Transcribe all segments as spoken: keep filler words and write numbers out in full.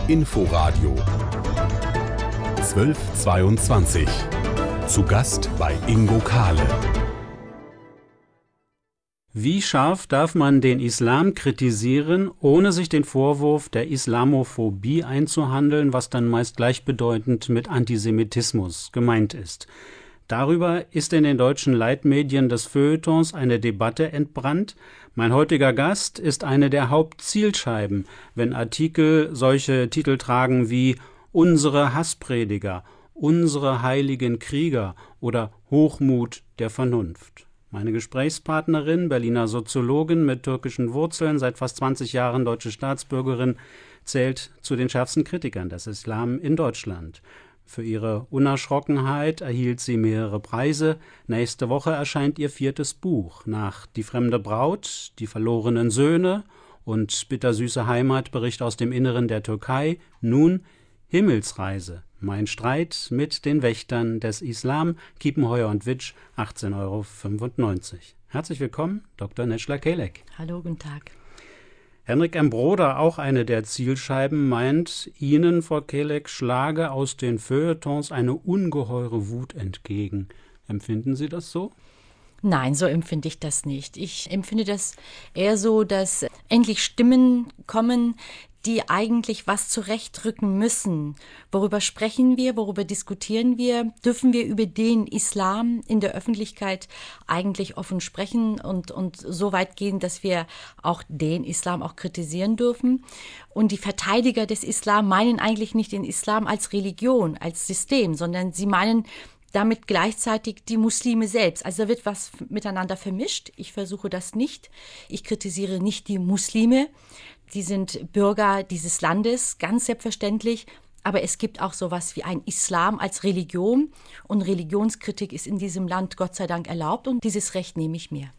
Inforadio zwölf zweiundzwanzig. Zu Gast bei Ingo Kahle. Wie scharf darf man den Islam kritisieren, ohne sich den Vorwurf der Islamophobie einzuhandeln, was dann meist gleichbedeutend mit Antisemitismus gemeint ist? Darüber ist in den deutschen Leitmedien des Feuilletons eine Debatte entbrannt. Mein heutiger Gast ist eine der Hauptzielscheiben, wenn Artikel solche Titel tragen wie »Unsere Hassprediger«, »Unsere heiligen Krieger« oder »Hochmut der Vernunft«. Meine Gesprächspartnerin, Berliner Soziologin mit türkischen Wurzeln, seit fast zwanzig Jahren deutsche Staatsbürgerin, zählt zu den schärfsten Kritikern des Islam in Deutschland. Für ihre Unerschrockenheit erhielt sie mehrere Preise. Nächste Woche erscheint ihr viertes Buch. Nach »Die fremde Braut«, »Die verlorenen Söhne« und »Bittersüße Heimat«, Bericht aus dem Inneren der Türkei, nun »Himmelsreise«. Mein Streit mit den Wächtern des Islam, Kiepenheuer und Witsch, achtzehn Euro fünfundneunzig. Herzlich willkommen, Doktor Necla Kelek. Hallo, guten Tag. Henrik M. Broder, auch eine der Zielscheiben, meint, Ihnen, Frau Kelek, schlage aus den Feuilletons eine ungeheure Wut entgegen. Empfinden Sie das so? Nein, so empfinde ich das nicht. Ich empfinde das eher so, dass endlich Stimmen kommen, die eigentlich was zurechtrücken müssen. Worüber sprechen wir, worüber diskutieren wir? Dürfen wir über den Islam in der Öffentlichkeit eigentlich offen sprechen und, und so weit gehen, dass wir auch den Islam auch kritisieren dürfen? Und die Verteidiger des Islam meinen eigentlich nicht den Islam als Religion, als System, sondern sie meinen damit gleichzeitig die Muslime selbst. Also da wird was miteinander vermischt. Ich versuche das nicht. Ich kritisiere nicht die Muslime. Die sind Bürger dieses Landes, ganz selbstverständlich. Aber es gibt auch sowas wie ein Islam als Religion. Und Religionskritik ist in diesem Land Gott sei Dank erlaubt. Und dieses Recht nehme ich mir.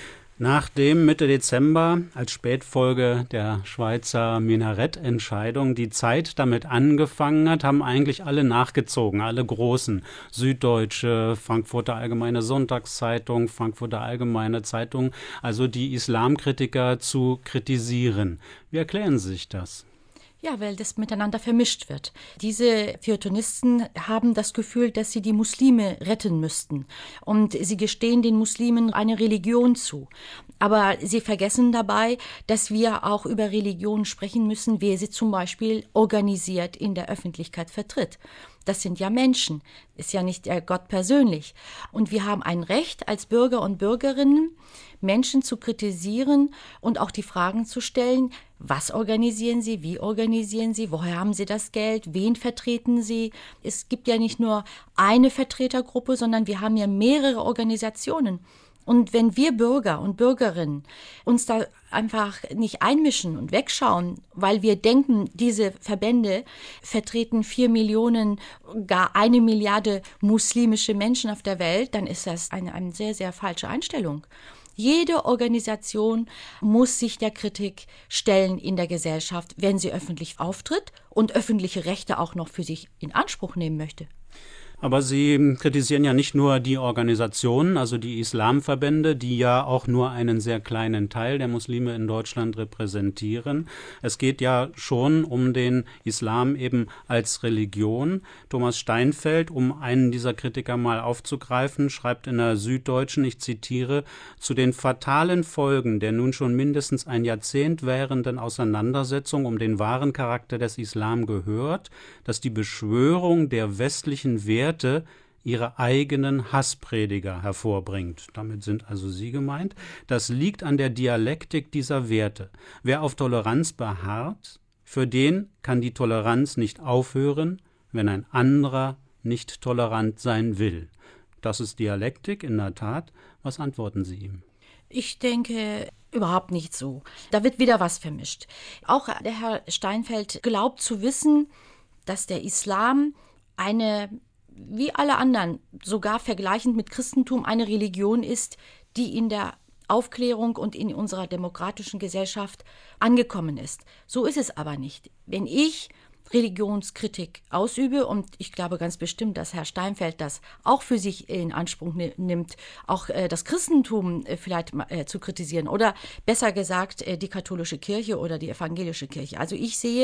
Nachdem Mitte Dezember als Spätfolge der Schweizer Minarett-Entscheidung die Zeit damit angefangen hat, haben eigentlich alle nachgezogen, alle Großen. Süddeutsche, Frankfurter Allgemeine Sonntagszeitung, Frankfurter Allgemeine Zeitung, also die Islamkritiker zu kritisieren. Wie erklären Sie sich das? Ja, weil das miteinander vermischt wird. Diese Feuilletonisten haben das Gefühl, dass sie die Muslime retten müssten. Und sie gestehen den Muslimen eine Religion zu. Aber sie vergessen dabei, dass wir auch über Religion sprechen müssen, wer sie zum Beispiel organisiert in der Öffentlichkeit vertritt. Das sind ja Menschen, ist ja nicht der Gott persönlich. Und wir haben ein Recht als Bürger und Bürgerinnen, Menschen zu kritisieren und auch die Fragen zu stellen, was organisieren sie, wie organisieren sie, woher haben sie das Geld, wen vertreten sie. Es gibt ja nicht nur eine Vertretergruppe, sondern wir haben ja mehrere Organisationen. Und wenn wir Bürger und Bürgerinnen uns da einfach nicht einmischen und wegschauen, weil wir denken, diese Verbände vertreten vier Millionen, gar eine Milliarde muslimische Menschen auf der Welt, dann ist das eine, eine sehr, sehr falsche Einstellung. Jede Organisation muss sich der Kritik stellen in der Gesellschaft, wenn sie öffentlich auftritt und öffentliche Rechte auch noch für sich in Anspruch nehmen möchte. Aber Sie kritisieren ja nicht nur die Organisationen, also die Islamverbände, die ja auch nur einen sehr kleinen Teil der Muslime in Deutschland repräsentieren. Es geht ja schon um den Islam eben als Religion. Thomas Steinfeld, um einen dieser Kritiker mal aufzugreifen, schreibt in der Süddeutschen, ich zitiere, zu den fatalen Folgen der nun schon mindestens ein Jahrzehnt währenden Auseinandersetzung um den wahren Charakter des Islam gehört, dass die Beschwörung der westlichen Werte ihre eigenen Hassprediger hervorbringt. Damit sind also Sie gemeint. Das liegt an der Dialektik dieser Werte. Wer auf Toleranz beharrt, für den kann die Toleranz nicht aufhören, wenn ein anderer nicht tolerant sein will. Das ist Dialektik, in der Tat. Was antworten Sie ihm? Ich denke überhaupt nicht so. Da wird wieder was vermischt. Auch der Herr Steinfeld glaubt zu wissen, dass der Islam eine, wie alle anderen, sogar vergleichend mit Christentum, eine Religion ist, die in der Aufklärung und in unserer demokratischen Gesellschaft angekommen ist. So ist es aber nicht. Wenn ich Religionskritik ausübe, und ich glaube ganz bestimmt, dass Herr Steinfeld das auch für sich in Anspruch nimmt, auch äh, das Christentum äh, vielleicht äh, zu kritisieren oder besser gesagt äh, die katholische Kirche oder die evangelische Kirche. Also ich sehe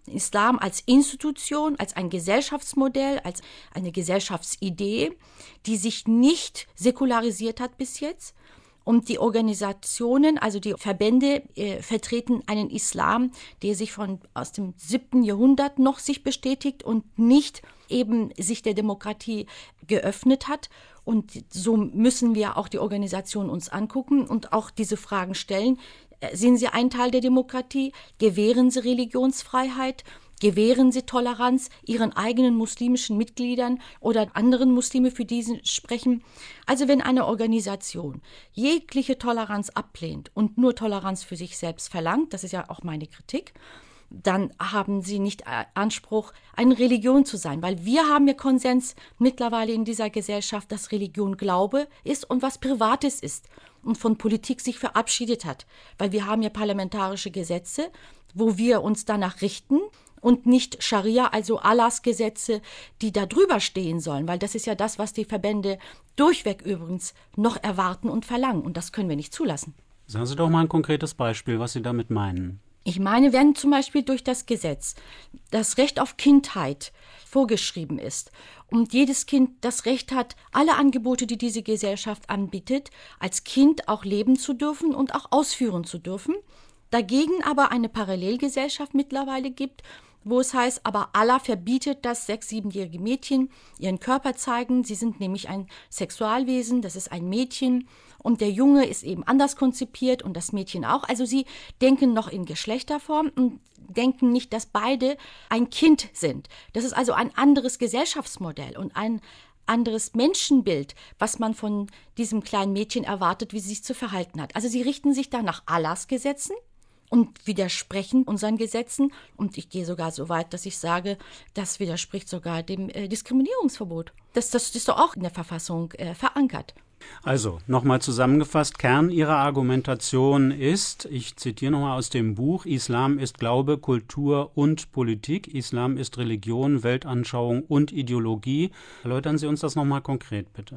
den Islam als Institution, als ein Gesellschaftsmodell, als eine Gesellschaftsidee, die sich nicht säkularisiert hat bis jetzt. Und die Organisationen, also die Verbände, äh, vertreten einen Islam, der sich von aus dem siebten Jahrhundert noch sich bestätigt und nicht eben sich der Demokratie geöffnet hat. Und so müssen wir auch die Organisation uns angucken und auch diese Fragen stellen. Sind sie ein Teil der Demokratie? Gewähren sie Religionsfreiheit? Gewähren sie Toleranz ihren eigenen muslimischen Mitgliedern oder anderen Muslime, für die sie sprechen? Also wenn eine Organisation jegliche Toleranz ablehnt und nur Toleranz für sich selbst verlangt, das ist ja auch meine Kritik, dann haben sie nicht Anspruch, eine Religion zu sein. Weil wir haben ja Konsens mittlerweile in dieser Gesellschaft, dass Religion Glaube ist und was Privates ist und von Politik sich verabschiedet hat. Weil wir haben ja parlamentarische Gesetze, wo wir uns danach richten und nicht Scharia, also Allahs Gesetze, die da drüber stehen sollen. Weil das ist ja das, was die Verbände durchweg übrigens noch erwarten und verlangen. Und das können wir nicht zulassen. Sagen Sie doch mal ein konkretes Beispiel, was Sie damit meinen. Ich meine, wenn zum Beispiel durch das Gesetz das Recht auf Kindheit vorgeschrieben ist und jedes Kind das Recht hat, alle Angebote, die diese Gesellschaft anbietet, als Kind auch leben zu dürfen und auch ausführen zu dürfen, dagegen aber eine Parallelgesellschaft mittlerweile gibt, wo es heißt, aber Allah verbietet, dass sechs-, siebenjährige Mädchen ihren Körper zeigen. Sie sind nämlich ein Sexualwesen, das ist ein Mädchen und der Junge ist eben anders konzipiert und das Mädchen auch. Also sie denken noch in Geschlechterform und denken nicht, dass beide ein Kind sind. Das ist also ein anderes Gesellschaftsmodell und ein anderes Menschenbild, was man von diesem kleinen Mädchen erwartet, wie sie sich zu verhalten hat. Also sie richten sich da nach Allahs Gesetzen und widersprechen unseren Gesetzen. Und ich gehe sogar so weit, dass ich sage, das widerspricht sogar dem äh, Diskriminierungsverbot. Das, das ist doch auch in der Verfassung äh, verankert. Also, nochmal zusammengefasst, Kern Ihrer Argumentation ist, ich zitiere nochmal aus dem Buch, Islam ist Glaube, Kultur und Politik, Islam ist Religion, Weltanschauung und Ideologie. Erläutern Sie uns das nochmal konkret, bitte.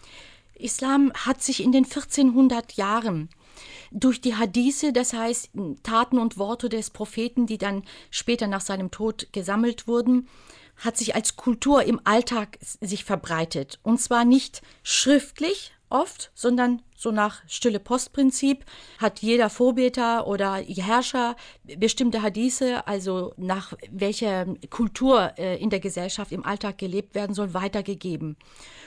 Islam hat sich in den vierzehnhundert Jahren durch die Hadithe, das heißt Taten und Worte des Propheten, die dann später nach seinem Tod gesammelt wurden, hat sich als Kultur im Alltag sich verbreitet. Und zwar nicht schriftlich oft, sondern so nach Stille-Post-Prinzip hat jeder Vorbeter oder Herrscher bestimmte Hadithe, also nach welcher Kultur äh, in der Gesellschaft im Alltag gelebt werden soll, weitergegeben.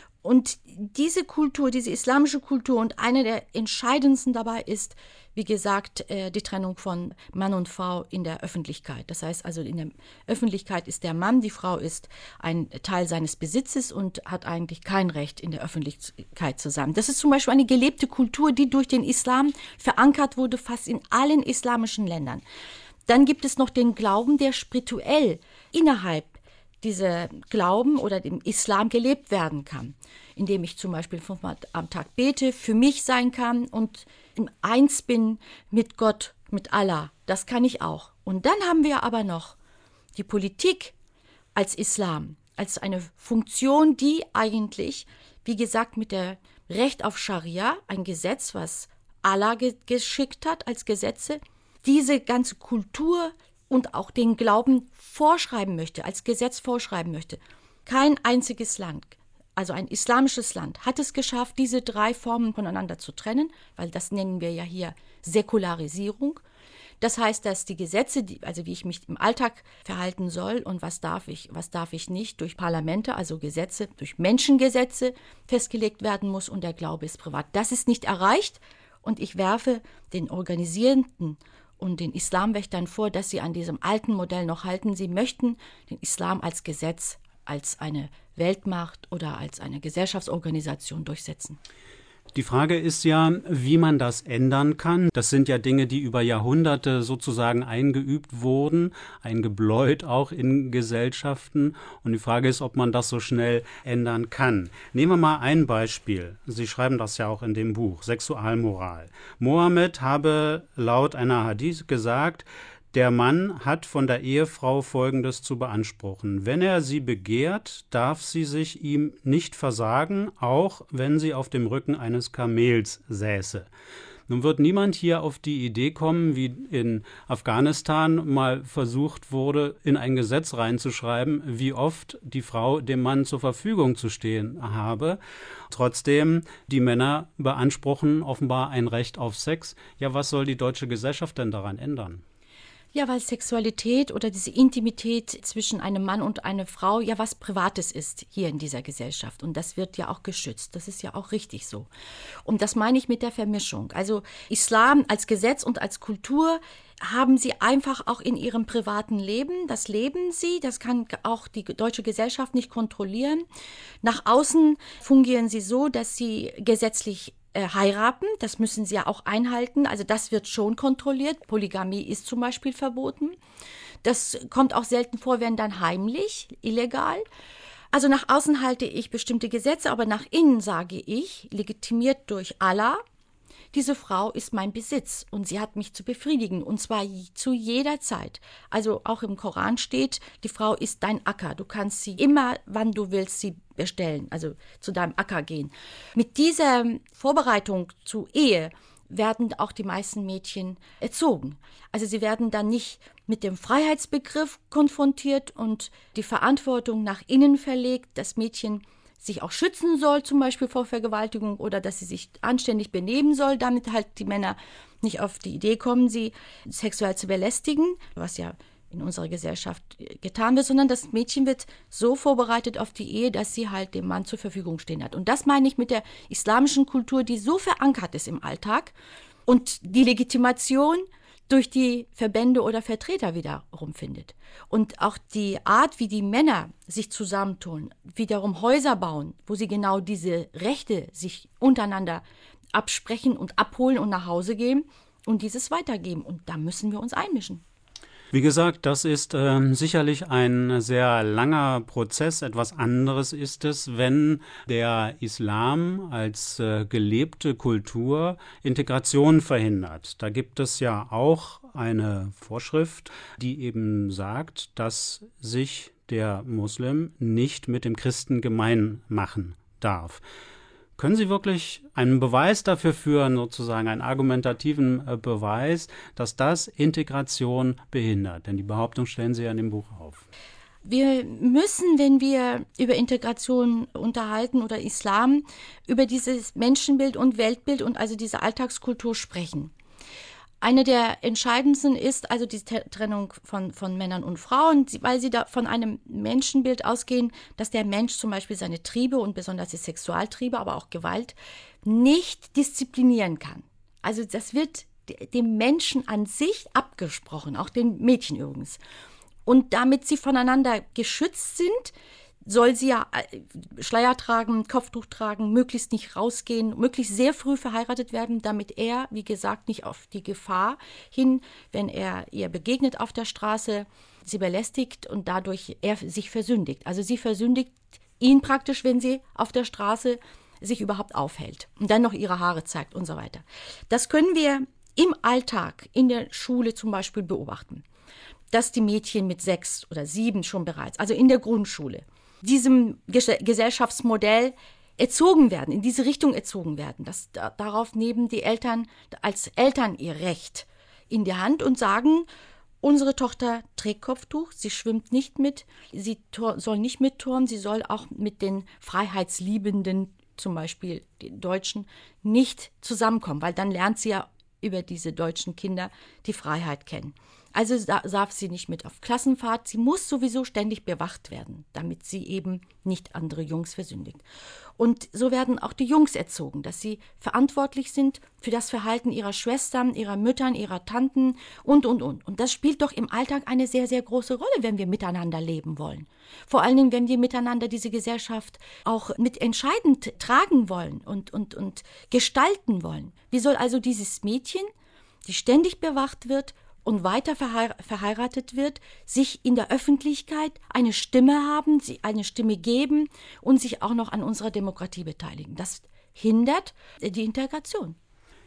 Und diese Kultur, diese islamische Kultur und eine der entscheidendsten dabei ist, wie gesagt, die Trennung von Mann und Frau in der Öffentlichkeit. Das heißt also, in der Öffentlichkeit ist der Mann, die Frau ist ein Teil seines Besitzes und hat eigentlich kein Recht, in der Öffentlichkeit zu sein. Das ist zum Beispiel eine gelebte Kultur, die durch den Islam verankert wurde, fast in allen islamischen Ländern. Dann gibt es noch den Glauben, der spirituell innerhalb dieser Glauben oder dem Islam gelebt werden kann, indem ich zum Beispiel fünfmal am Tag bete, für mich sein kann und im Eins bin mit Gott, mit Allah. Das kann ich auch. Und dann haben wir aber noch die Politik als Islam, als eine Funktion, die eigentlich, wie gesagt, mit der Recht auf Scharia, ein Gesetz, was Allah ge- geschickt hat als Gesetze, diese ganze Kultur und auch den Glauben vorschreiben möchte, als Gesetz vorschreiben möchte. Kein einziges Land, also ein islamisches Land, hat es geschafft, diese drei Formen voneinander zu trennen, weil das nennen wir ja hier Säkularisierung. Das heißt, dass die Gesetze, die, also wie ich mich im Alltag verhalten soll und was darf ich, was darf ich nicht, durch Parlamente, also Gesetze, durch Menschengesetze festgelegt werden muss und der Glaube ist privat. Das ist nicht erreicht und ich werfe den Organisierenden und den Islamwächtern vor, dass sie an diesem alten Modell noch halten. Sie möchten den Islam als Gesetz, als eine Weltmacht oder als eine Gesellschaftsorganisation durchsetzen. Die Frage ist ja, wie man das ändern kann. Das sind ja Dinge, die über Jahrhunderte sozusagen eingeübt wurden, eingebläut auch in Gesellschaften. Und die Frage ist, ob man das so schnell ändern kann. Nehmen wir mal ein Beispiel. Sie schreiben das ja auch in dem Buch, Sexualmoral. Mohammed habe laut einer Hadith gesagt, der Mann hat von der Ehefrau Folgendes zu beanspruchen. Wenn er sie begehrt, darf sie sich ihm nicht versagen, auch wenn sie auf dem Rücken eines Kamels säße. Nun wird niemand hier auf die Idee kommen, wie in Afghanistan mal versucht wurde, in ein Gesetz reinzuschreiben, wie oft die Frau dem Mann zur Verfügung zu stehen habe. Trotzdem, die Männer beanspruchen offenbar ein Recht auf Sex. Ja, was soll die deutsche Gesellschaft denn daran ändern? Ja, weil Sexualität oder diese Intimität zwischen einem Mann und einer Frau ja was Privates ist hier in dieser Gesellschaft. Und das wird ja auch geschützt. Das ist ja auch richtig so. Und das meine ich mit der Vermischung. Also Islam als Gesetz und als Kultur haben sie einfach auch in ihrem privaten Leben. Das leben sie. Das kann auch die deutsche Gesellschaft nicht kontrollieren. Nach außen fungieren sie so, dass sie gesetzlich heiraten, das müssen sie ja auch einhalten, also das wird schon kontrolliert. Polygamie ist zum Beispiel verboten. Das kommt auch selten vor, wenn dann heimlich, illegal. Also nach außen halte ich bestimmte Gesetze, aber nach innen sage ich, legitimiert durch Allah, diese Frau ist mein Besitz und sie hat mich zu befriedigen und zwar zu jeder Zeit. Also auch im Koran steht, die Frau ist dein Acker. Du kannst sie immer, wann du willst, sie bestellen, also zu deinem Acker gehen. Mit dieser Vorbereitung zur Ehe werden auch die meisten Mädchen erzogen. Also sie werden dann nicht mit dem Freiheitsbegriff konfrontiert und die Verantwortung nach innen verlegt, das Mädchen sich auch schützen soll, zum Beispiel vor Vergewaltigung, oder dass sie sich anständig benehmen soll, damit halt die Männer nicht auf die Idee kommen, sie sexuell zu belästigen, was ja in unserer Gesellschaft getan wird, sondern das Mädchen wird so vorbereitet auf die Ehe, dass sie halt dem Mann zur Verfügung stehen hat. Und das meine ich mit der islamischen Kultur, die so verankert ist im Alltag und die Legitimation durch die Verbände oder Vertreter wiederum findet. Und auch die Art, wie die Männer sich zusammentun, wiederum Häuser bauen, wo sie genau diese Rechte sich untereinander absprechen und abholen und nach Hause gehen und dieses weitergeben. Und da müssen wir uns einmischen. Wie gesagt, das ist äh, sicherlich ein sehr langer Prozess. Etwas anderes ist es, wenn der Islam als äh, gelebte Kultur Integration verhindert. Da gibt es ja auch eine Vorschrift, die eben sagt, dass sich der Muslim nicht mit dem Christen gemein machen darf. Können Sie wirklich einen Beweis dafür führen, sozusagen einen argumentativen Beweis, dass das Integration behindert? Denn die Behauptung stellen Sie ja in dem Buch auf. Wir müssen, wenn wir über Integration unterhalten oder Islam, über dieses Menschenbild und Weltbild und also diese Alltagskultur sprechen. Eine der entscheidendsten ist also die Trennung von, von Männern und Frauen, weil sie da von einem Menschenbild ausgehen, dass der Mensch zum Beispiel seine Triebe und besonders die Sexualtriebe, aber auch Gewalt, nicht disziplinieren kann. Also das wird dem Menschen an sich abgesprochen, auch den Mädchen übrigens. Und damit sie voneinander geschützt sind, soll sie ja Schleier tragen, Kopftuch tragen, möglichst nicht rausgehen, möglichst sehr früh verheiratet werden, damit er, wie gesagt, nicht auf die Gefahr hin, wenn er ihr begegnet auf der Straße, sie belästigt und dadurch er sich versündigt. Also sie versündigt ihn praktisch, wenn sie auf der Straße sich überhaupt aufhält und dann noch ihre Haare zeigt und so weiter. Das können wir im Alltag, in der Schule zum Beispiel beobachten, dass die Mädchen mit sechs oder sieben schon bereits, also in der Grundschule, diesem Gesellschaftsmodell erzogen werden, in diese Richtung erzogen werden. Das, da, darauf nehmen die Eltern als Eltern ihr Recht in die Hand und sagen, unsere Tochter trägt Kopftuch, sie schwimmt nicht mit, sie soll nicht mitturnen, sie soll auch mit den Freiheitsliebenden, zum Beispiel den Deutschen, nicht zusammenkommen, weil dann lernt sie ja über diese deutschen Kinder die Freiheit kennen. Also darf sie nicht mit auf Klassenfahrt, sie muss sowieso ständig bewacht werden, damit sie eben nicht andere Jungs versündigt. Und so werden auch die Jungs erzogen, dass sie verantwortlich sind für das Verhalten ihrer Schwestern, ihrer Müttern, ihrer Tanten und, und, und. Und das spielt doch im Alltag eine sehr, sehr große Rolle, wenn wir miteinander leben wollen. Vor allen Dingen, wenn wir miteinander diese Gesellschaft auch mitentscheidend tragen wollen und, und, und gestalten wollen. Wie soll also dieses Mädchen, die ständig bewacht wird und weiter verheiratet wird, sich in der Öffentlichkeit eine Stimme haben, sie eine Stimme geben und sich auch noch an unserer Demokratie beteiligen? Das hindert die Integration.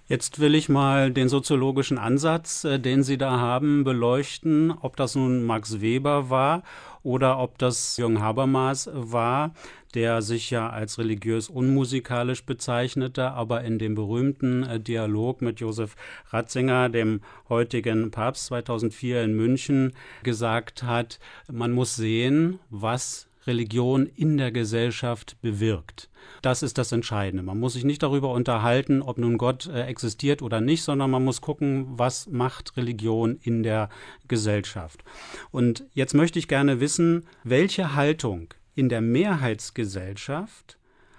Jetzt will ich mal den soziologischen Ansatz, äh, den Sie da haben, beleuchten, ob das nun Max Weber war oder ob das Jürgen Habermas war, der sich ja als religiös unmusikalisch bezeichnete, aber in dem berühmten äh, Dialog mit Josef Ratzinger, dem heutigen Papst zweitausendvier in München, gesagt hat, man muss sehen, was Religion in der Gesellschaft bewirkt. Das ist das Entscheidende. Man muss sich nicht darüber unterhalten, ob nun Gott äh, existiert oder nicht, sondern man muss gucken, was macht Religion in der Gesellschaft. Und jetzt möchte ich gerne wissen, welche Haltung in der Mehrheitsgesellschaft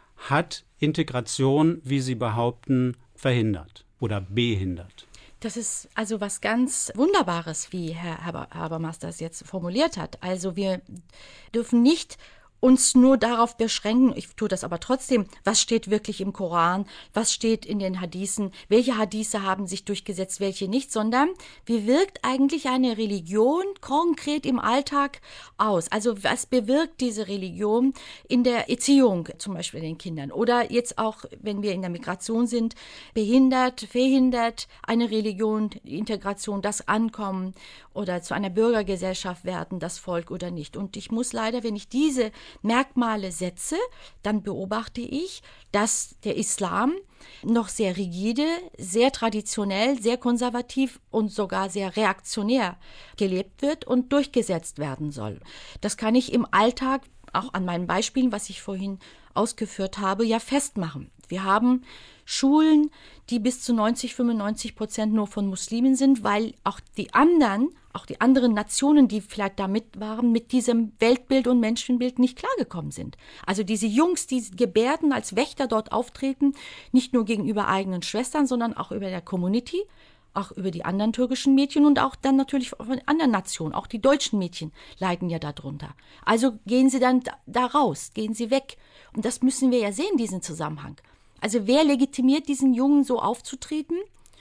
hat Integration, wie Sie behaupten, verhindert oder behindert? Das ist also was ganz Wunderbares, wie Herr Haber, Habermas das jetzt formuliert hat. Also wir dürfen nicht uns nur darauf beschränken, ich tue das aber trotzdem, was steht wirklich im Koran, was steht in den Hadithen, welche Hadithe haben sich durchgesetzt, welche nicht, sondern wie wirkt eigentlich eine Religion konkret im Alltag aus? Also was bewirkt diese Religion in der Erziehung, zum Beispiel den Kindern? Oder jetzt auch, wenn wir in der Migration sind, behindert, verhindert eine Religion, Integration, das Ankommen oder zu einer Bürgergesellschaft werden, das Volk oder nicht? Und ich muss leider, wenn ich diese Merkmale setze, dann beobachte ich, dass der Islam noch sehr rigide, sehr traditionell, sehr konservativ und sogar sehr reaktionär gelebt wird und durchgesetzt werden soll. Das kann ich im Alltag, auch an meinen Beispielen, was ich vorhin ausgeführt habe, ja festmachen. Wir haben Schulen, die bis zu neunzig, fünfundneunzig Prozent nur von Muslimen sind, weil auch die anderen, auch die anderen Nationen, die vielleicht da mit waren, mit diesem Weltbild und Menschenbild nicht klargekommen sind. Also diese Jungs, die gebärden, als Wächter dort auftreten, nicht nur gegenüber eigenen Schwestern, sondern auch über der Community, auch über die anderen türkischen Mädchen und auch dann natürlich von anderen Nationen. Auch die deutschen Mädchen leiden ja darunter. Also gehen sie dann da raus, gehen sie weg. Und das müssen wir ja sehen, diesen Zusammenhang. Also wer legitimiert diesen Jungen so aufzutreten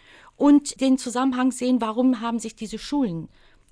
und den Zusammenhang sehen, warum haben sich diese Schulen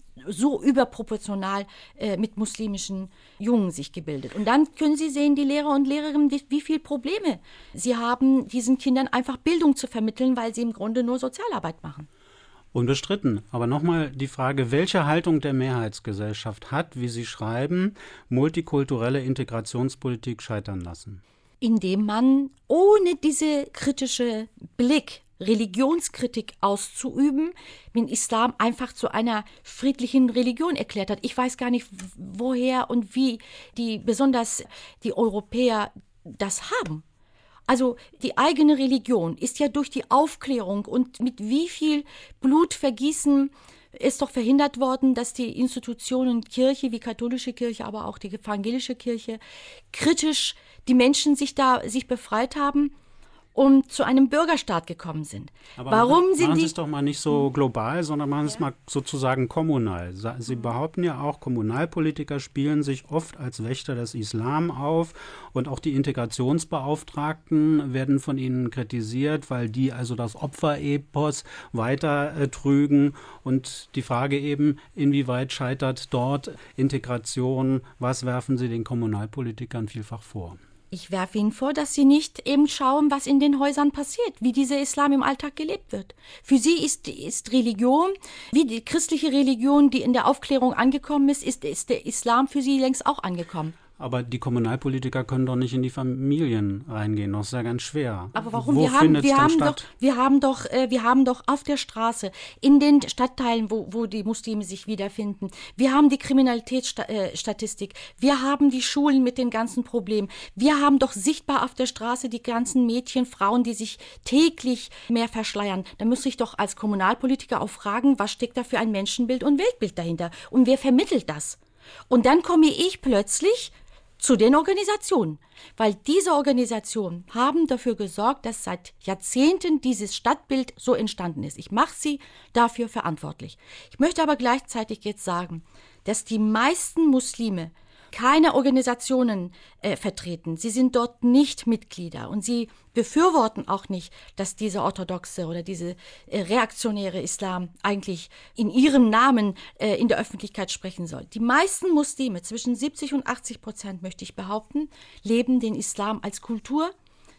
so überproportional äh, mit muslimischen Jungen sich gebildet. Und dann können Sie sehen, die Lehrer und Lehrerinnen, wie, wie viele Probleme sie haben, diesen Kindern einfach Bildung zu vermitteln, weil sie im Grunde nur Sozialarbeit machen. Unbestritten. Aber nochmal die Frage, welche Haltung der Mehrheitsgesellschaft hat, wie Sie schreiben, multikulturelle Integrationspolitik scheitern lassen? Indem man ohne diese kritische Blick, Religionskritik auszuüben, den Islam einfach zu einer friedlichen Religion erklärt hat. Ich weiß gar nicht, woher und wie die, besonders die Europäer das haben. Also die eigene Religion ist ja durch die Aufklärung und mit wie viel Blutvergießen ist doch verhindert worden, dass die Institutionen Kirche, wie katholische Kirche, aber auch die evangelische Kirche, kritisch die Menschen sich da sich befreit haben und zu einem Bürgerstaat gekommen sind. Aber Warum machen, sind machen die? Sie es doch mal nicht so global, sondern machen Ja. es mal sozusagen kommunal. Sie behaupten ja auch, Kommunalpolitiker spielen sich oft als Wächter des Islam auf und auch die Integrationsbeauftragten werden von ihnen kritisiert, weil die also das Opferepos weiter äh, trügen. Und die Frage eben, inwieweit scheitert dort Integration? Was werfen Sie den Kommunalpolitikern vielfach vor? Ich werfe Ihnen vor, dass Sie nicht eben schauen, was in den Häusern passiert, wie dieser Islam im Alltag gelebt wird. Für Sie ist, ist Religion, wie die christliche Religion, die in der Aufklärung angekommen ist, ist, ist der Islam für Sie längst auch angekommen. Aber die Kommunalpolitiker können doch nicht in die Familien reingehen, das ist ja ganz schwer. Aber warum? Wo wir haben, findet es wir denn haben statt? doch, wir haben doch, äh, wir haben doch auf der Straße, in den Stadtteilen, wo, wo die Muslime sich wiederfinden. Wir haben die Kriminalitätsstatistik. Wir haben die Schulen mit den ganzen Problemen. Wir haben doch sichtbar auf der Straße die ganzen Mädchen, Frauen, die sich täglich mehr verschleiern. Da muss ich doch als Kommunalpolitiker auch fragen, was steckt da für ein Menschenbild und Weltbild dahinter? Und wer vermittelt das? Und dann komme ich plötzlich zu den Organisationen, weil diese Organisationen haben dafür gesorgt, dass seit Jahrzehnten dieses Stadtbild so entstanden ist. Ich mache sie dafür verantwortlich. Ich möchte aber gleichzeitig jetzt sagen, dass die meisten Muslime keine Organisationen äh, vertreten. Sie sind dort nicht Mitglieder und sie befürworten auch nicht, dass dieser orthodoxe oder diese äh, reaktionäre Islam eigentlich in ihrem Namen äh, in der Öffentlichkeit sprechen soll. Die meisten Muslime, zwischen siebzig und achtzig Prozent möchte ich behaupten, leben den Islam als Kultur,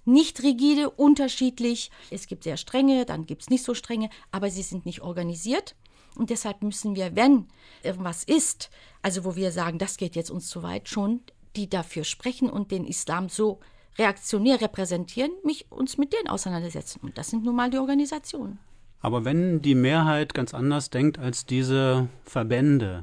nicht rigide, unterschiedlich. Es gibt sehr strenge, dann gibt es nicht so strenge, aber sie sind nicht organisiert. Und deshalb müssen wir, wenn irgendwas ist, also wo wir sagen, das geht jetzt uns zu weit, schon die dafür sprechen und den Islam so reaktionär repräsentieren, mich, uns mit denen auseinandersetzen. Und das sind nun mal die Organisationen. Aber wenn die Mehrheit ganz anders denkt als diese Verbände,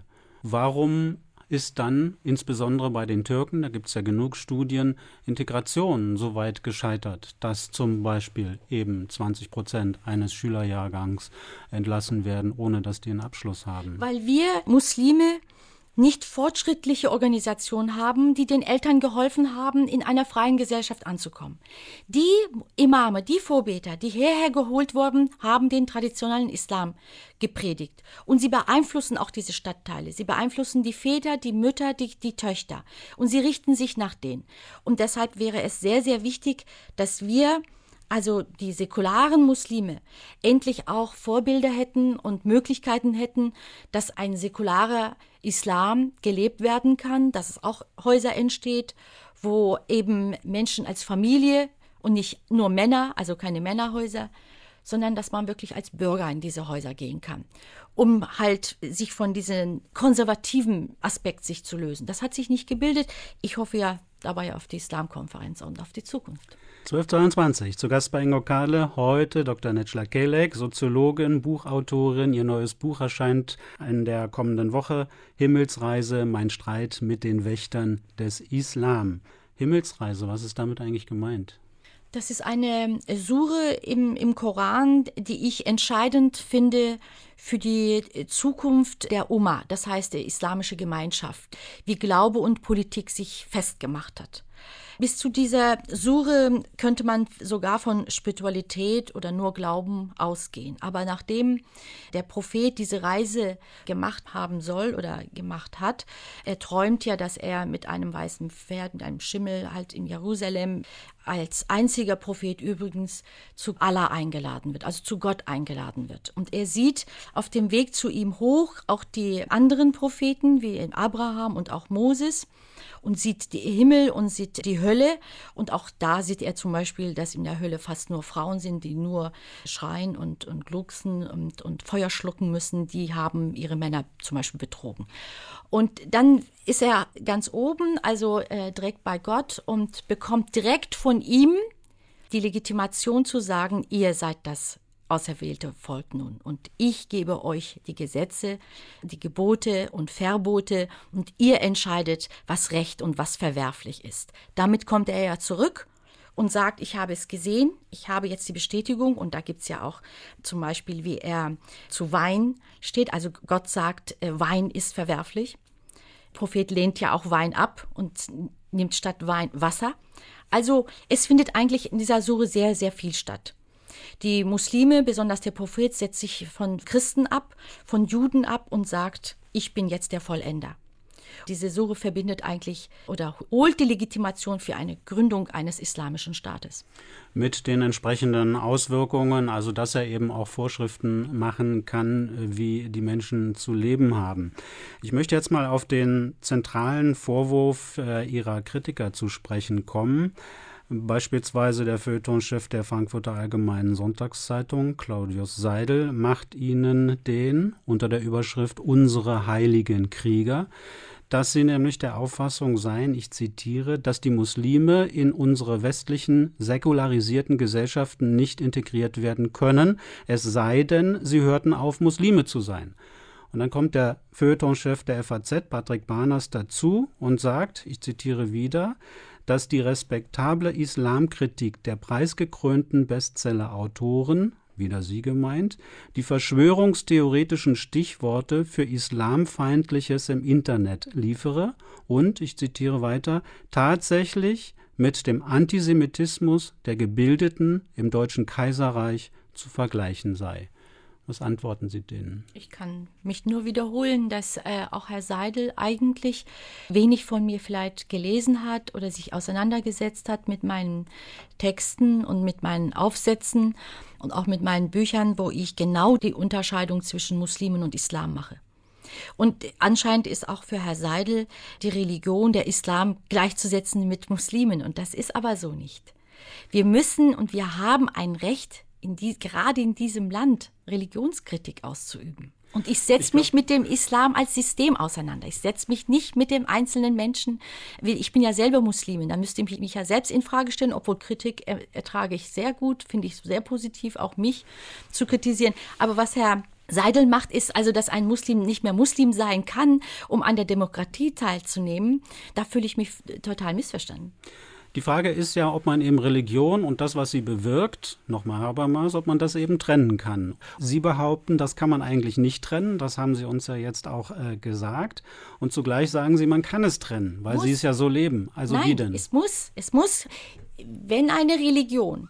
warum ist dann insbesondere bei den Türken, da gibt es ja genug Studien, Integration so weit gescheitert, dass zum Beispiel eben zwanzig Prozent eines Schülerjahrgangs entlassen werden, ohne dass die einen Abschluss haben? Weil wir Muslime nicht fortschrittliche Organisationen haben, die den Eltern geholfen haben, in einer freien Gesellschaft anzukommen. Die Imame, die Vorbeter, die hierher geholt wurden, haben den traditionellen Islam gepredigt. Und sie beeinflussen auch diese Stadtteile. Sie beeinflussen die Väter, die Mütter, die, die Töchter. Und sie richten sich nach denen. Und deshalb wäre es sehr, sehr wichtig, dass wir, also die säkularen Muslime, endlich auch Vorbilder hätten und Möglichkeiten hätten, dass ein säkularer Islam gelebt werden kann, dass es auch Häuser entsteht, wo eben Menschen als Familie und nicht nur Männer, also keine Männerhäuser, sondern dass man wirklich als Bürger in diese Häuser gehen kann, um halt sich von diesem konservativen Aspekt sich zu lösen. Das hat sich nicht gebildet. Ich hoffe ja dabei auf die Islamkonferenz und auf die Zukunft. zwölf Uhr zweiundzwanzig, zu Gast bei Ingo Kahle, heute Doktor Necla Kelek, Soziologin, Buchautorin. Ihr neues Buch erscheint in der kommenden Woche, Himmelsreise, mein Streit mit den Wächtern des Islam. Himmelsreise, was ist damit eigentlich gemeint? Das ist eine Sure im, im Koran, die ich entscheidend finde für die Zukunft der Umma, das heißt der islamischen Gemeinschaft, wie Glaube und Politik sich festgemacht hat. Bis zu dieser Sure könnte man sogar von Spiritualität oder nur Glauben ausgehen. Aber nachdem der Prophet diese Reise gemacht haben soll oder gemacht hat, er träumt ja, dass er mit einem weißen Pferd, mit einem Schimmel halt in Jerusalem als einziger Prophet übrigens zu Allah eingeladen wird, also zu Gott eingeladen wird. Und er sieht auf dem Weg zu ihm hoch auch die anderen Propheten, wie Abraham und auch Moses, und sieht die Himmel und sieht die Hölle. Und auch da sieht er zum Beispiel, dass in der Hölle fast nur Frauen sind, die nur schreien und, und glucksen und, und Feuer schlucken müssen. Die haben ihre Männer zum Beispiel betrogen. Und dann ist er ganz oben, also äh, direkt bei Gott, und bekommt direkt von ihm die Legitimation zu sagen, ihr seid das auserwählte Volk nun. Und ich gebe euch die Gesetze, die Gebote und Verbote, und ihr entscheidet, was recht und was verwerflich ist. Damit kommt er ja zurück und sagt, ich habe es gesehen, ich habe jetzt die Bestätigung. Und da gibt es ja auch zum Beispiel, wie er zu Wein steht. Also Gott sagt, Wein ist verwerflich. Der Prophet lehnt ja auch Wein ab und nimmt statt Wein Wasser. Also es findet eigentlich in dieser Sure sehr, sehr viel statt. Die Muslime, besonders der Prophet, setzt sich von Christen ab, von Juden ab und sagt, ich bin jetzt der Vollender. Diese Sure verbindet eigentlich oder holt die Legitimation für eine Gründung eines islamischen Staates. Mit den entsprechenden Auswirkungen, also dass er eben auch Vorschriften machen kann, wie die Menschen zu leben haben. Ich möchte jetzt mal auf den zentralen Vorwurf äh, ihrer Kritiker zu sprechen kommen. Beispielsweise der Feuilletonchef der Frankfurter Allgemeinen Sonntagszeitung, Claudius Seidel, macht ihnen den unter der Überschrift »Unsere heiligen Krieger«, dass sie nämlich der Auffassung seien, ich zitiere, dass die Muslime in unsere westlichen, säkularisierten Gesellschaften nicht integriert werden können, es sei denn, sie hörten auf, Muslime zu sein. Und dann kommt der Feuilletonchef der F A Z, Patrick Barners, dazu und sagt, ich zitiere wieder, dass die respektable Islamkritik der preisgekrönten Bestseller-Autoren, wieder sie gemeint, die verschwörungstheoretischen Stichworte für Islamfeindliches im Internet liefere und, ich zitiere weiter, tatsächlich mit dem Antisemitismus der Gebildeten im Deutschen Kaiserreich zu vergleichen sei. Was antworten Sie denen? Ich kann mich nur wiederholen, dass äh, auch Herr Seidel eigentlich wenig von mir vielleicht gelesen hat oder sich auseinandergesetzt hat mit meinen Texten und mit meinen Aufsätzen und auch mit meinen Büchern, wo ich genau die Unterscheidung zwischen Muslimen und Islam mache. Und anscheinend ist auch für Herr Seidel die Religion, der Islam, gleichzusetzen mit Muslimen. Und das ist aber so nicht. Wir müssen und wir haben ein Recht, in die, gerade in diesem Land Religionskritik auszuüben. Und ich setze mich mit dem Islam als System auseinander. Ich setze mich nicht mit dem einzelnen Menschen. Ich bin ja selber Muslimin, da müsste ich mich ja selbst in Frage stellen, obwohl Kritik ertrage ich sehr gut, finde ich sehr positiv, auch mich zu kritisieren. Aber was Herr Seidel macht, ist also, dass ein Muslim nicht mehr Muslim sein kann, um an der Demokratie teilzunehmen. Da fühle ich mich total missverstanden. Die Frage ist ja, ob man eben Religion und das, was sie bewirkt, nochmal Habermas, ob man das eben trennen kann. Sie behaupten, das kann man eigentlich nicht trennen, das haben Sie uns ja jetzt auch äh, gesagt. Und zugleich sagen Sie, man kann es trennen, weil muss. Sie es ja so leben. Also Nein, wie denn? es muss, es muss, wenn eine Religion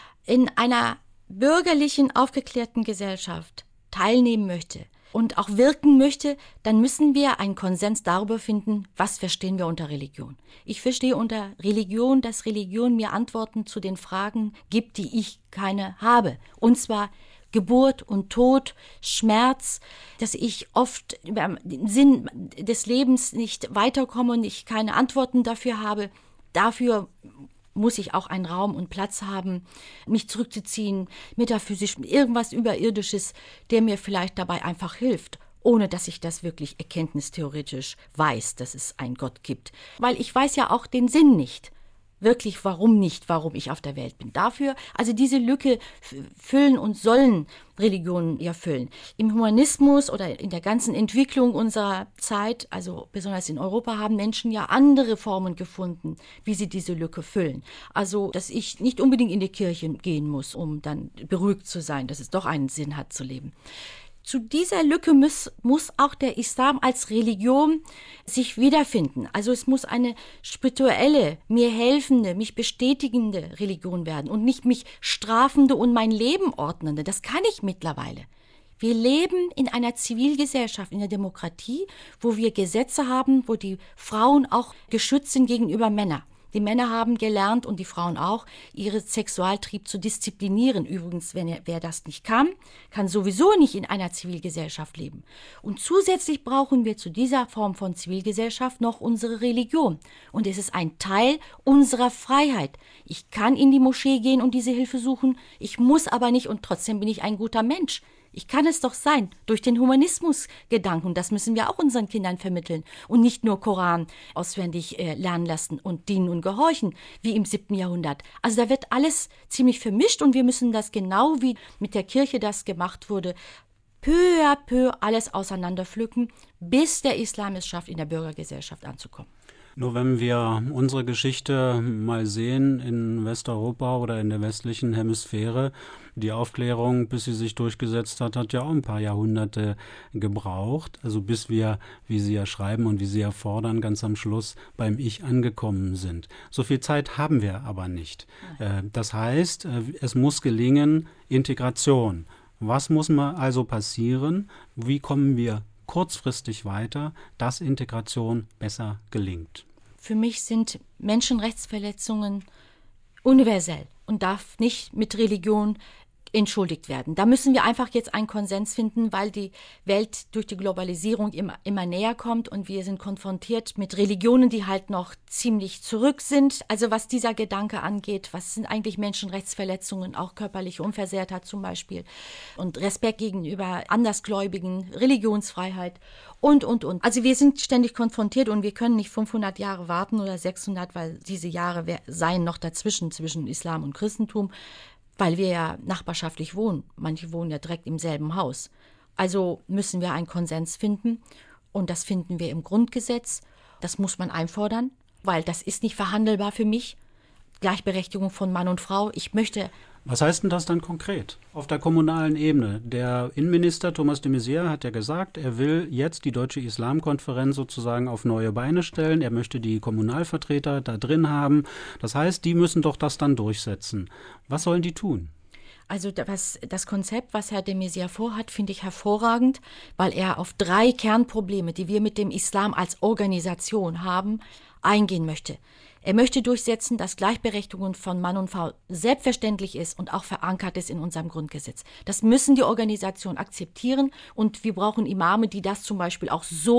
in einer bürgerlichen, aufgeklärten Gesellschaft teilnehmen möchte und auch wirken möchte, dann müssen wir einen Konsens darüber finden, was verstehen wir unter Religion. Ich verstehe unter Religion, dass Religion mir Antworten zu den Fragen gibt, die ich keine habe. Und zwar Geburt und Tod, Schmerz, dass ich oft über den Sinn des Lebens nicht weiterkomme und ich keine Antworten dafür habe. Dafür muss ich auch einen Raum und Platz haben, mich zurückzuziehen, metaphysisch, irgendwas Überirdisches, der mir vielleicht dabei einfach hilft, ohne dass ich das wirklich erkenntnistheoretisch weiß, dass es einen Gott gibt. Weil ich weiß ja auch den Sinn nicht. Wirklich, warum nicht, warum ich auf der Welt bin. Dafür, also diese Lücke füllen und sollen Religionen ja füllen. Im Humanismus oder in der ganzen Entwicklung unserer Zeit, also besonders in Europa, haben Menschen ja andere Formen gefunden, wie sie diese Lücke füllen. Also, dass ich nicht unbedingt in die Kirche gehen muss, um dann beruhigt zu sein, dass es doch einen Sinn hat zu leben. Zu dieser Lücke muss, muss auch der Islam als Religion sich wiederfinden. Also es muss eine spirituelle, mir helfende, mich bestätigende Religion werden und nicht mich strafende und mein Leben ordnende. Das kann ich mittlerweile. Wir leben in einer Zivilgesellschaft, in der Demokratie, wo wir Gesetze haben, wo die Frauen auch geschützt sind gegenüber Männern. Die Männer haben gelernt und die Frauen auch, ihren Sexualtrieb zu disziplinieren. Übrigens, wenn er, wer das nicht kann, kann sowieso nicht in einer Zivilgesellschaft leben. Und zusätzlich brauchen wir zu dieser Form von Zivilgesellschaft noch unsere Religion. Und es ist ein Teil unserer Freiheit. Ich kann in die Moschee gehen und diese Hilfe suchen, ich muss aber nicht und trotzdem bin ich ein guter Mensch. Ich kann es doch sein, durch den Humanismusgedanken, das müssen wir auch unseren Kindern vermitteln und nicht nur Koran auswendig äh, lernen lassen und dienen und gehorchen, wie im siebten Jahrhundert. Also da wird alles ziemlich vermischt und wir müssen das genau wie mit der Kirche das gemacht wurde, peu à peu alles auseinanderpflücken, bis der Islam es schafft, in der Bürgergesellschaft anzukommen. Nur wenn wir unsere Geschichte mal sehen in Westeuropa oder in der westlichen Hemisphäre, die Aufklärung, bis sie sich durchgesetzt hat, hat ja auch ein paar Jahrhunderte gebraucht. Also bis wir, wie Sie ja schreiben und wie Sie ja fordern, ganz am Schluss beim Ich angekommen sind. So viel Zeit haben wir aber nicht. Nein. Das heißt, es muss gelingen, Integration. Was muss mal also passieren? Wie kommen wir kurzfristig weiter, dass Integration besser gelingt? Für mich sind Menschenrechtsverletzungen universell und darf nicht mit Religion entschuldigt werden. Da müssen wir einfach jetzt einen Konsens finden, weil die Welt durch die Globalisierung immer, immer näher kommt und wir sind konfrontiert mit Religionen, die halt noch ziemlich zurück sind. Also was dieser Gedanke angeht, was sind eigentlich Menschenrechtsverletzungen, auch körperliche Unversehrtheit zum Beispiel und Respekt gegenüber Andersgläubigen, Religionsfreiheit und, und, und. Also wir sind ständig konfrontiert und wir können nicht fünfhundert Jahre warten oder sechshundert, weil diese Jahre seien noch dazwischen, zwischen Islam und Christentum, weil wir ja nachbarschaftlich wohnen. Manche wohnen ja direkt im selben Haus. Also müssen wir einen Konsens finden und das finden wir im Grundgesetz. Das muss man einfordern, weil das ist nicht verhandelbar für mich. Gleichberechtigung von Mann und Frau. Ich möchte... Was heißt denn das dann konkret auf der kommunalen Ebene? Der Innenminister Thomas de Maizière hat ja gesagt, er will jetzt die Deutsche Islamkonferenz sozusagen auf neue Beine stellen. Er möchte die Kommunalvertreter da drin haben. Das heißt, die müssen doch das dann durchsetzen. Was sollen die tun? Also das, das Konzept, was Herr de Maizière vorhat, finde ich hervorragend, weil er auf drei Kernprobleme, die wir mit dem Islam als Organisation haben, eingehen möchte. Er möchte durchsetzen, dass Gleichberechtigung von Mann und Frau selbstverständlich ist und auch verankert ist in unserem Grundgesetz. Das müssen die Organisationen akzeptieren und wir brauchen Imame, die das zum Beispiel auch so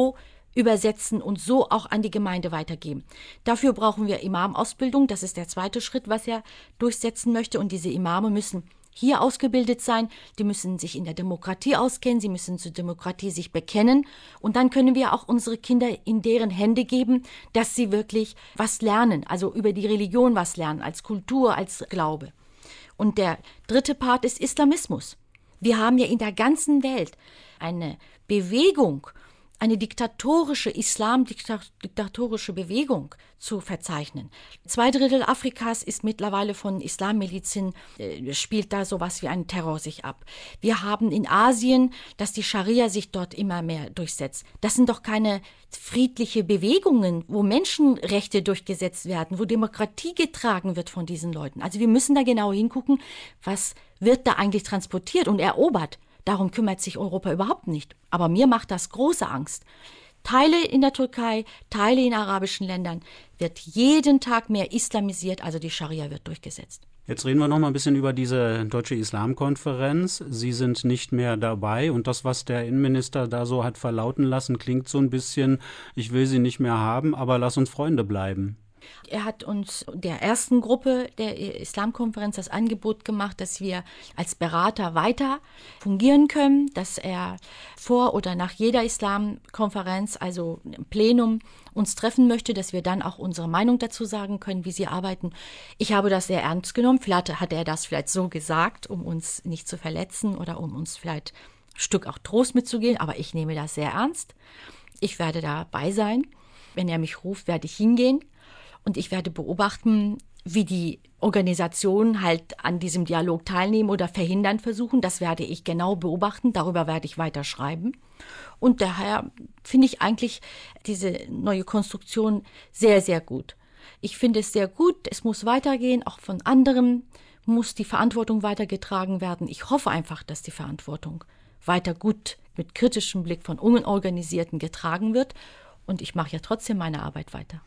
übersetzen und so auch an die Gemeinde weitergeben. Dafür brauchen wir Imamausbildung. Das ist der zweite Schritt, was er durchsetzen möchte. Und diese Imame müssen hier ausgebildet sein, die müssen sich in der Demokratie auskennen, sie müssen zur Demokratie sich bekennen. Und dann können wir auch unsere Kinder in deren Hände geben, dass sie wirklich was lernen, also über die Religion was lernen, als Kultur, als Glaube. Und der dritte Part ist Islamismus. Wir haben ja in der ganzen Welt eine Bewegung, eine diktatorische, islamdiktatorische Bewegung zu verzeichnen. Zwei Drittel Afrikas ist mittlerweile von Islammilizen, äh, spielt da sowas wie ein Terror sich ab. Wir haben in Asien, dass die Scharia sich dort immer mehr durchsetzt. Das sind doch keine friedliche Bewegungen, wo Menschenrechte durchgesetzt werden, wo Demokratie getragen wird von diesen Leuten. Also wir müssen da genau hingucken, was wird da eigentlich transportiert und erobert. Darum kümmert sich Europa überhaupt nicht. Aber mir macht das große Angst. Teile in der Türkei, Teile in arabischen Ländern wird jeden Tag mehr islamisiert, also die Scharia wird durchgesetzt. Jetzt reden wir noch mal ein bisschen über diese Deutsche Islamkonferenz. Sie sind nicht mehr dabei und das, was der Innenminister da so hat verlauten lassen, klingt so ein bisschen, ich will Sie nicht mehr haben, aber lass uns Freunde bleiben. Er hat uns der ersten Gruppe der Islamkonferenz das Angebot gemacht, dass wir als Berater weiter fungieren können, dass er vor oder nach jeder Islamkonferenz, also im Plenum, uns treffen möchte, dass wir dann auch unsere Meinung dazu sagen können, wie sie arbeiten. Ich habe das sehr ernst genommen. Vielleicht hat er das vielleicht so gesagt, um uns nicht zu verletzen oder um uns vielleicht ein Stück auch Trost mitzugeben, aber ich nehme das sehr ernst. Ich werde dabei sein. Wenn er mich ruft, werde ich hingehen. Und ich werde beobachten, wie die Organisationen halt an diesem Dialog teilnehmen oder verhindern versuchen. Das werde ich genau beobachten. Darüber werde ich weiter schreiben. Und daher finde ich eigentlich diese neue Konstruktion sehr, sehr gut. Ich finde es sehr gut. Es muss weitergehen. Auch von anderen muss die Verantwortung weitergetragen werden. Ich hoffe einfach, dass die Verantwortung weiter gut mit kritischem Blick von Unorganisierten getragen wird. Und ich mache ja trotzdem meine Arbeit weiter.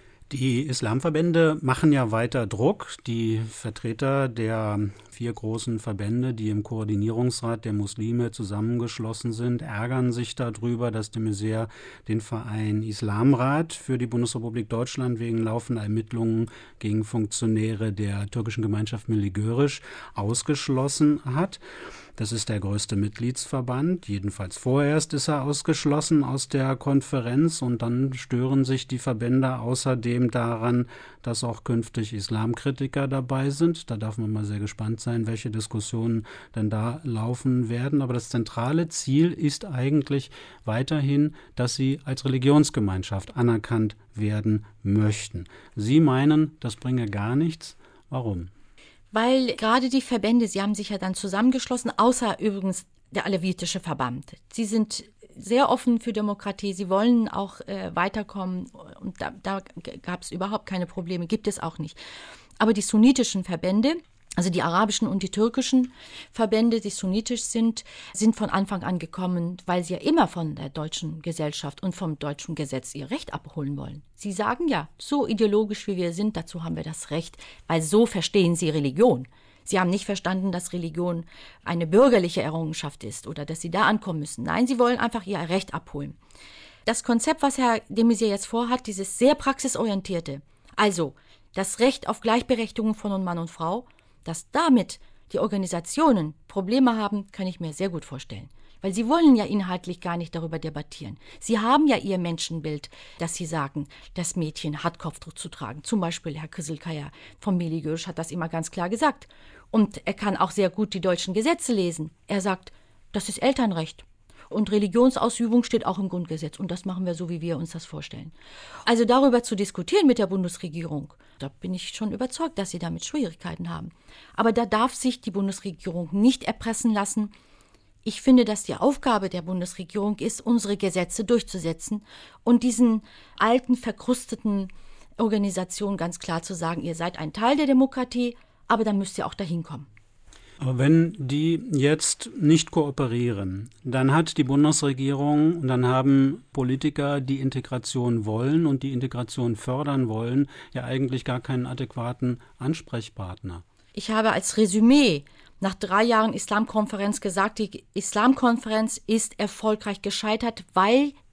Die Islamverbände machen ja weiter Druck. Die Vertreter der vier großen Verbände, die im Koordinierungsrat der Muslime zusammengeschlossen sind, ärgern sich darüber, dass de Maizière den Verein Islamrat für die Bundesrepublik Deutschland wegen laufender Ermittlungen gegen Funktionäre der türkischen Gemeinschaft Milli Görüş ausgeschlossen hat. Das ist der größte Mitgliedsverband. Jedenfalls vorerst ist er ausgeschlossen aus der Konferenz und dann stören sich die Verbände außerdem daran, dass auch künftig Islamkritiker dabei sind. Da darf man mal sehr gespannt sein, welche Diskussionen denn da laufen werden. Aber das zentrale Ziel ist eigentlich weiterhin, dass sie als Religionsgemeinschaft anerkannt werden möchten. Sie meinen, das bringe gar nichts. Warum? Weil gerade die Verbände, sie haben sich ja dann zusammengeschlossen, außer übrigens der alevitische Verband. Sie sind sehr offen für Demokratie, sie wollen auch äh, weiterkommen und da, da gab es überhaupt keine Probleme, gibt es auch nicht. Aber die sunnitischen Verbände, also die arabischen und die türkischen Verbände, die sunnitisch sind, sind von Anfang an gekommen, weil sie ja immer von der deutschen Gesellschaft und vom deutschen Gesetz ihr Recht abholen wollen. Sie sagen ja, so ideologisch wie wir sind, dazu haben wir das Recht, weil so verstehen sie Religion. Sie haben nicht verstanden, dass Religion eine bürgerliche Errungenschaft ist oder dass sie da ankommen müssen. Nein, sie wollen einfach ihr Recht abholen. Das Konzept, was Herr de Maizière jetzt vorhat, dieses sehr praxisorientierte, also das Recht auf Gleichberechtigung von Mann und Frau, dass damit die Organisationen Probleme haben, kann ich mir sehr gut vorstellen. Weil sie wollen ja inhaltlich gar nicht darüber debattieren. Sie haben ja ihr Menschenbild, dass sie sagen, das Mädchen hat Kopftuch zu tragen. Zum Beispiel Herr Kızılkaya vom Milli Görüş hat das immer ganz klar gesagt. Und er kann auch sehr gut die deutschen Gesetze lesen. Er sagt, das ist Elternrecht. Und Religionsausübung steht auch im Grundgesetz. Und das machen wir so, wie wir uns das vorstellen. Also darüber zu diskutieren mit der Bundesregierung, da bin ich schon überzeugt, dass sie damit Schwierigkeiten haben. Aber da darf sich die Bundesregierung nicht erpressen lassen. Ich finde, dass die Aufgabe der Bundesregierung ist, unsere Gesetze durchzusetzen und diesen alten, verkrusteten Organisationen ganz klar zu sagen, ihr seid ein Teil der Demokratie, aber dann müsst ihr auch dahin kommen. Aber wenn die jetzt nicht kooperieren, dann hat die Bundesregierung und dann haben Politiker, die Integration wollen und die Integration fördern wollen, ja eigentlich gar keinen adäquaten Ansprechpartner. Ich habe als Resümee nach drei Jahren Islamkonferenz gesagt, die Islamkonferenz ist erfolgreich gescheitert, weil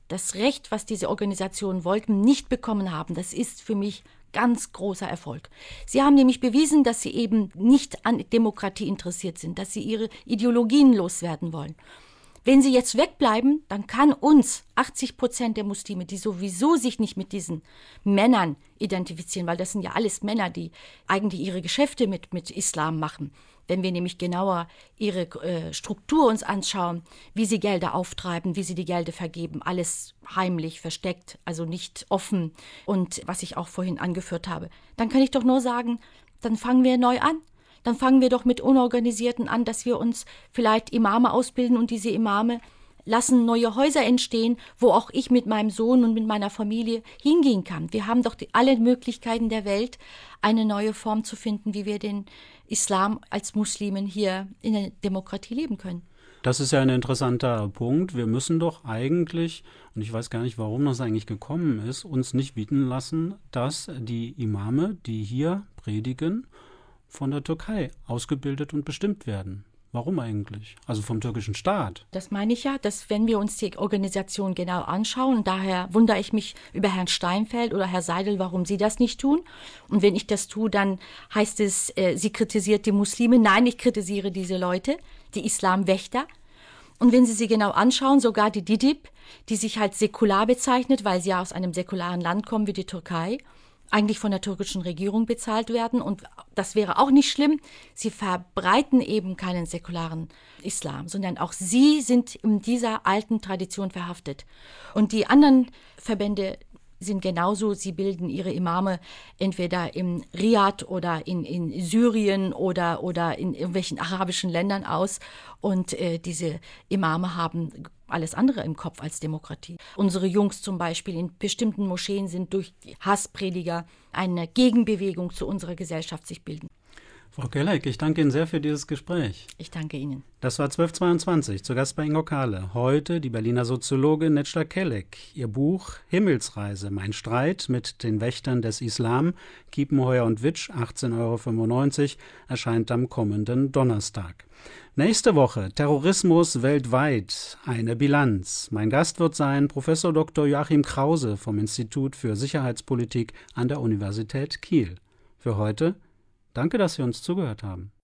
das Recht, was diese Organisationen wollten, nicht bekommen haben. Das ist für mich ganz großer Erfolg. Sie haben nämlich bewiesen, dass sie eben nicht an Demokratie interessiert sind, dass sie ihre Ideologien loswerden wollen. Wenn sie jetzt wegbleiben, dann kann uns achtzig Prozent der Muslime, die sowieso sich nicht mit diesen Männern identifizieren, weil das sind ja alles Männer, die eigentlich ihre Geschäfte mit, mit Islam machen. Wenn wir nämlich genauer ihre äh, Struktur uns anschauen, wie sie Gelder auftreiben, wie sie die Gelder vergeben, alles heimlich, versteckt, also nicht offen und was ich auch vorhin angeführt habe, dann kann ich doch nur sagen, dann fangen wir neu an. Dann fangen wir doch mit Unorganisierten an, dass wir uns vielleicht Imame ausbilden und diese Imame lassen neue Häuser entstehen, wo auch ich mit meinem Sohn und mit meiner Familie hingehen kann. Wir haben doch die, alle Möglichkeiten der Welt, eine neue Form zu finden, wie wir den Islam als Muslimen hier in der Demokratie leben können. Das ist ja ein interessanter Punkt. Wir müssen doch eigentlich, und ich weiß gar nicht, warum das eigentlich gekommen ist, uns nicht bieten lassen, dass die Imame, die hier predigen, von der Türkei ausgebildet und bestimmt werden. Warum eigentlich? Also vom türkischen Staat. Das meine ich ja, dass wenn wir uns die Organisation genau anschauen, und daher wundere ich mich über Herrn Steinfeld oder Herr Seidel, warum Sie das nicht tun. Und wenn ich das tue, dann heißt es, äh, sie kritisiert die Muslime. Nein, ich kritisiere diese Leute, die Islamwächter. Und wenn Sie sie genau anschauen, sogar die D I D I B, die sich halt säkular bezeichnet, weil sie ja aus einem säkularen Land kommen wie die Türkei, eigentlich von der türkischen Regierung bezahlt werden. Und das wäre auch nicht schlimm. Sie verbreiten eben keinen säkularen Islam, sondern auch sie sind in dieser alten Tradition verhaftet. Und die anderen Verbände sind genauso, sie bilden ihre Imame entweder in Riad oder in, in Syrien oder, oder in irgendwelchen arabischen Ländern aus. Und äh, diese Imame haben alles andere im Kopf als Demokratie. Unsere Jungs zum Beispiel in bestimmten Moscheen sind durch die Hassprediger eine Gegenbewegung zu unserer Gesellschaft sich bilden. Frau Kelleck, ich danke Ihnen sehr für dieses Gespräch. Ich danke Ihnen. Das war zwölf zweiundzwanzig, zu Gast bei Ingo Kahle. Heute die Berliner Soziologin Necla Kelleck. Ihr Buch Himmelsreise, mein Streit mit den Wächtern des Islam, Kiepenheuer und Witsch, achtzehn Euro fünfundneunzig, erscheint am kommenden Donnerstag. Nächste Woche Terrorismus weltweit, eine Bilanz. Mein Gast wird sein Professor Doktor Joachim Krause vom Institut für Sicherheitspolitik an der Universität Kiel. Für heute danke, dass Sie uns zugehört haben.